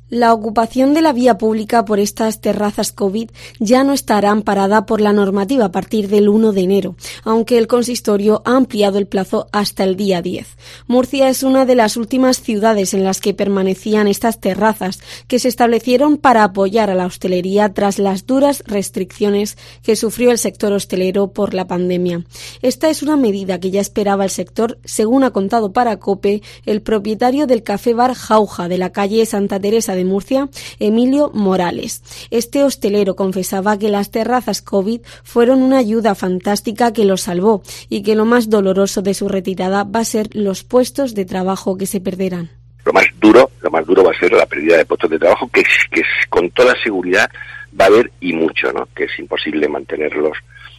La ocupación de la vía pública por estas terrazas COVID ya no estará amparada por la normativa a partir del 1 de enero, aunque el consistorio ha ampliado el plazo hasta el día 10. Murcia es una de las últimas ciudades en las que permanecían estas terrazas, que se establecieron para apoyar a la hostelería tras las duras restricciones que sufrió el sector hostelero por la pandemia. Esta es una medida que ya esperaba el sector, según ha contado para COPE el propietario del Café Bar Jauja de la calle Santa Teresa de Murcia, Emilio Morales. Este hostelero confesaba que las terrazas COVID fueron una ayuda fantástica que lo salvó y que lo más doloroso de su retirada va a ser los puestos de trabajo que se perderán. Lo más duro va a ser la pérdida de puestos de trabajo que con toda seguridad va a haber y mucho, ¿no? Que es imposible mantenerlos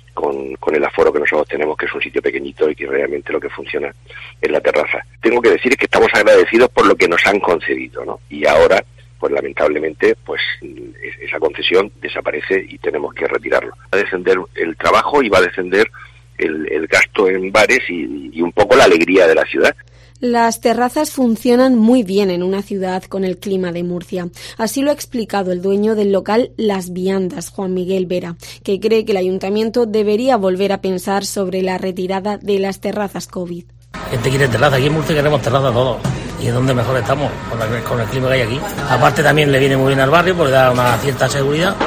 con el aforo que nosotros tenemos, que es un sitio pequeñito y que realmente lo que funciona es la terraza. Tengo que decir que estamos agradecidos por lo que nos han concedido, ¿no? Y ahora, pues lamentablemente, pues esa concesión desaparece y tenemos que retirarlo. Va a descender el trabajo y va a descender el gasto en bares y un poco la alegría de la ciudad. Las terrazas funcionan muy bien en una ciudad con el clima de Murcia. Así lo ha explicado el dueño del local Las Viandas, Juan Miguel Vera, que cree que el ayuntamiento debería volver a pensar sobre la retirada de las terrazas COVID. Gente quiere terraza, aquí en Murcia queremos terraza todos. Y es donde mejor estamos, con el clima que hay aquí. Aparte también le viene muy bien al barrio porque da una cierta seguridad.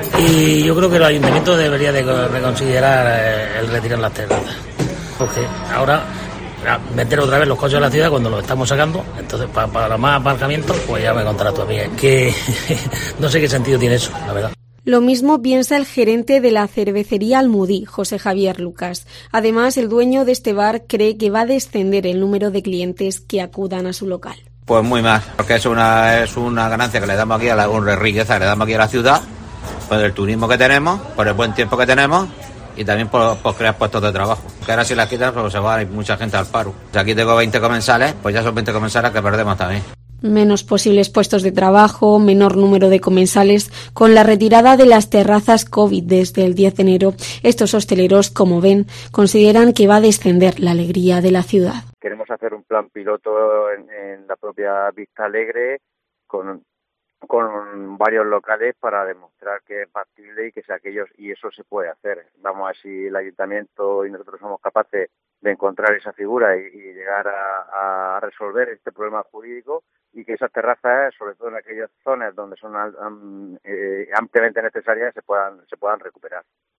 Y yo creo que el ayuntamiento debería de reconsiderar el retirar las terrazas. Porque ahora meter otra vez los coches a la ciudad cuando los estamos sacando, entonces para más aparcamientos, pues ya me contarás tú a mí. Que no sé qué sentido tiene eso, la verdad. Lo mismo piensa el gerente de la cervecería Almudí, José Javier Lucas. Además, el dueño de este bar cree que va a descender el número de clientes que acudan a su local. Pues muy mal, porque es una ganancia que le damos aquí una riqueza que le damos aquí a la ciudad, por el turismo que tenemos, por el buen tiempo que tenemos y también por crear puestos de trabajo. Que ahora si las quitas, pues se va a ir mucha gente al paro. Si aquí tengo 20 comensales, pues ya son 20 comensales que perdemos también. Menos posibles puestos de trabajo, menor número de comensales. Con la retirada de las terrazas COVID desde el 10 de enero, estos hosteleros, como ven, consideran que va a descender la alegría de la ciudad. Queremos hacer un plan piloto en la propia Vista Alegre con varios locales para demostrar que es factible y que sea aquellos, y eso se puede hacer. Vamos a ver si el ayuntamiento y nosotros somos capaces de encontrar esa figura y llegar a resolver este problema jurídico, y que esas terrazas, sobre todo en aquellas zonas donde son ampliamente necesarias, se puedan recuperar.